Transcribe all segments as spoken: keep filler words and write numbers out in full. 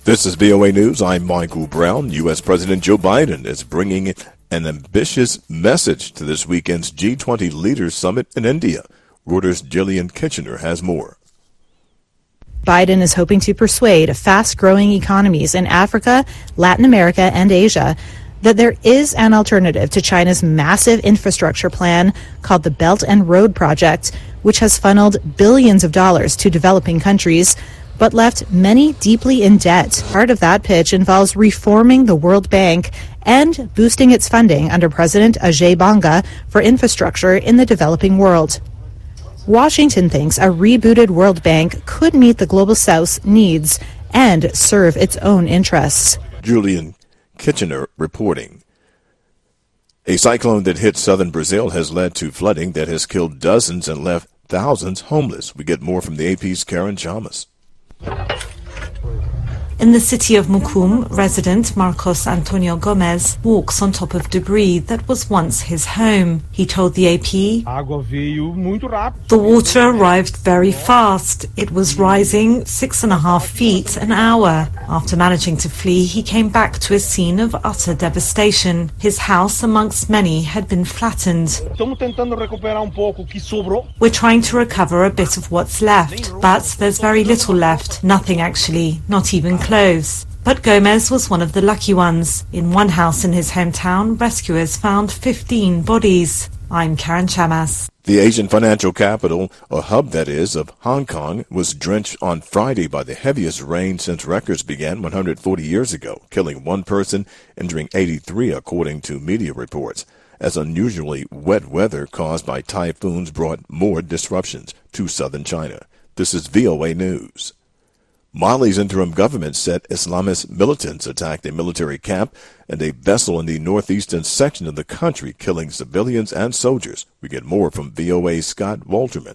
This is V O A News. I'm Michael Brown. U S. President Joe Biden is bringing an ambitious message to this weekend's G twenty Leaders Summit in India. Reuters' Jillian Kitchener has more. Biden is hoping to persuade fast-growing economies in Africa, Latin America, and Asia that there is an alternative to China's massive infrastructure plan called the Belt and Road Project, which has funneled billions of dollars to developing countries, but left many deeply in debt. Part of that pitch involves reforming the World Bank and boosting its funding under President Ajay Banga for infrastructure in the developing world. Washington thinks a rebooted World Bank could meet the Global South's needs and serve its own interests. Julian Kitchener reporting. A cyclone that hit southern Brazil has led to flooding that has killed dozens and left thousands homeless. We get more from the A P's Karen Chalmers. In the city of Mucum, resident Marcos Antonio Gomez walks on top of debris that was once his home. He told the A P, "The water arrived very fast. It was rising six and a half feet an hour. After managing to flee, he came back to a scene of utter devastation. His house, amongst many, had been flattened. We're trying to recover a bit of what's left, but there's very little left. Nothing, actually, not even clothes." But Gomez was one of the lucky ones. In one house in his hometown, rescuers found fifteen bodies. I'm Karen Chamas. The Asian financial capital, or hub that is, of Hong Kong, was drenched on Friday by the heaviest rain since records began one hundred forty years ago, killing one person, injuring eighty-three, according to media reports, as unusually wet weather caused by typhoons brought more disruptions to southern China. This is V O A News. Mali's interim government said Islamist militants attacked a military camp and a vessel in the northeastern section of the country, killing civilians and soldiers. We get more from V O A's Scott Walterman.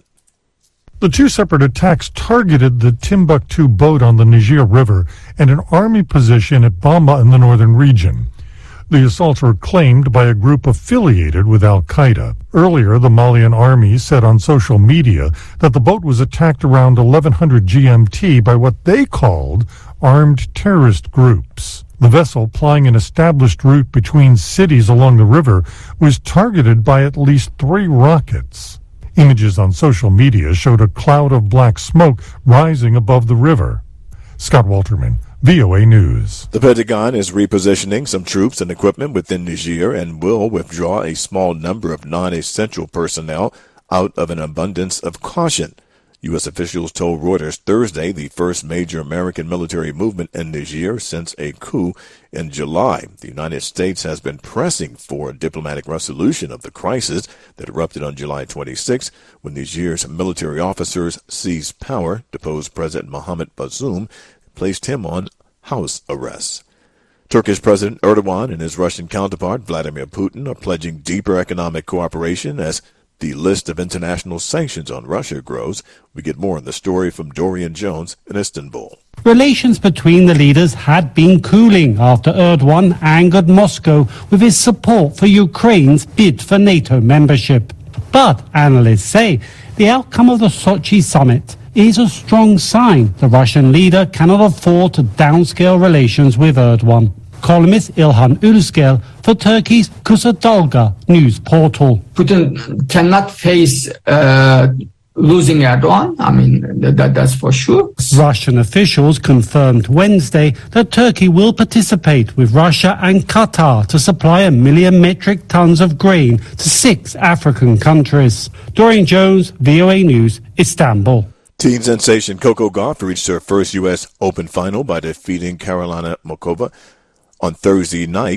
The two separate attacks targeted the Timbuktu boat on the Niger River and an army position at Bamba in the northern region. The assaults were claimed by a group affiliated with al-Qaeda. Earlier, the Malian army said on social media that the boat was attacked around eleven hundred G M T by what they called armed terrorist groups. The vessel, plying an established route between cities along the river, was targeted by at least three rockets. Images on social media showed a cloud of black smoke rising above the river. Scott Walterman, V O A News. The Pentagon is repositioning some troops and equipment within Niger and will withdraw a small number of non-essential personnel out of an abundance of caution. U S officials told Reuters Thursday the first major American military movement in Niger since a coup in July. The United States has been pressing for a diplomatic resolution of the crisis that erupted on July twenty-sixth when Niger's military officers seized power, deposed President Mohamed Bazoum, placed him on house arrest. Turkish President Erdogan and his Russian counterpart Vladimir Putin are pledging deeper economic cooperation as the list of international sanctions on Russia grows. We get more on the story from Dorian Jones in Istanbul. Relations between the leaders had been cooling after Erdogan angered Moscow with his support for Ukraine's bid for NATO membership. But analysts say the outcome of the Sochi summit is a strong sign the Russian leader cannot afford to downscale relations with Erdogan. Columnist İlhan Ülsgel for Turkey's Kısa Dalga news portal. Putin cannot face uh, losing Erdogan. I mean, that, that's for sure. Russian officials confirmed Wednesday that Turkey will participate with Russia and Qatar to supply a million metric tons of grain to six African countries. Dorian Jones, V O A News, Istanbul. Teen sensation Coco Gauff reached her first U S Open final by defeating Karolina Muchova on Thursday night.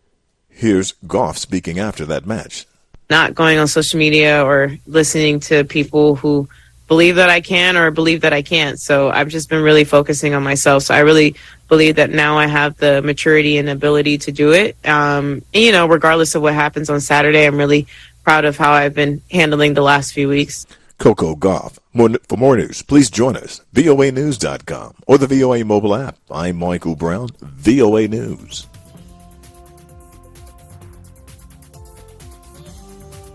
Here's Gauff speaking after that match. Not going on social media or listening to people who believe that I can or believe that I can't. So I've just been really focusing on myself. So I really believe that now I have the maturity and ability to do it. Um, and, you know, regardless of what happens on Saturday, I'm really proud of how I've been handling the last few weeks. Coco Gauff. More, for more news, please join us, V O A news dot com or the V O A mobile app. I'm Michael Brown, V O A News.